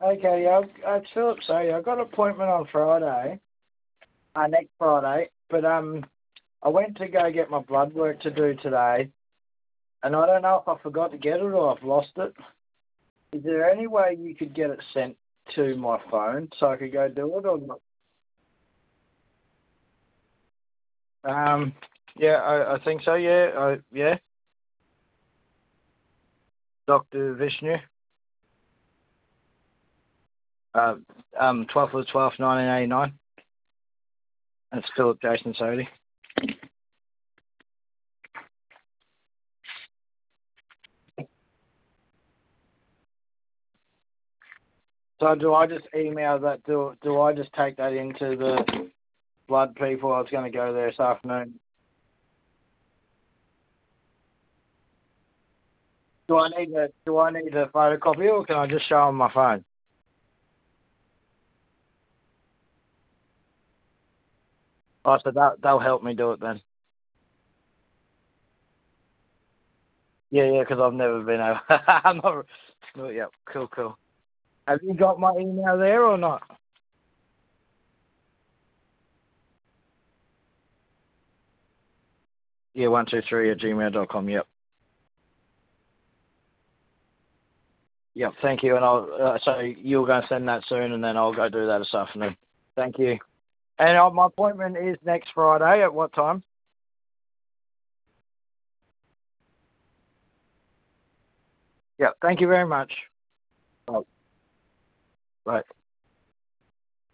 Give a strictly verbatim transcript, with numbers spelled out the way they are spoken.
Okay, yeah, uh, it's Philip. So yeah, I've got an appointment on Friday, uh, next Friday, but um, I went to go get my blood work to do today, and I don't know if I forgot to get it or I've lost it. Is there any way you could get it sent to my phone so I could go do it or not? Um, yeah, I, I think so, yeah, I, yeah. Doctor Vishnu. Uh, um, twelfth of the twelfth, nineteen eighty-nine. That's Philip Jason Sody. So do I just email that, do, do I just take that into the blood people? I was going to go there this afternoon. Do I need a, do I need a photocopy or can I just show them my phone? Oh, so that, they'll help me do it then. Yeah, yeah, because I've never been able. I'm not. Oh, yeah, cool, cool. Have you got my email there or not? Yeah, one two three at gmail dot com. Yep. Yep. Thank you, and I'll. Uh, so you're going to send that soon, and then I'll go do that this afternoon. Thank you. And uh, my appointment is next Friday. At what time? Yep. Thank you very much. Oh, right.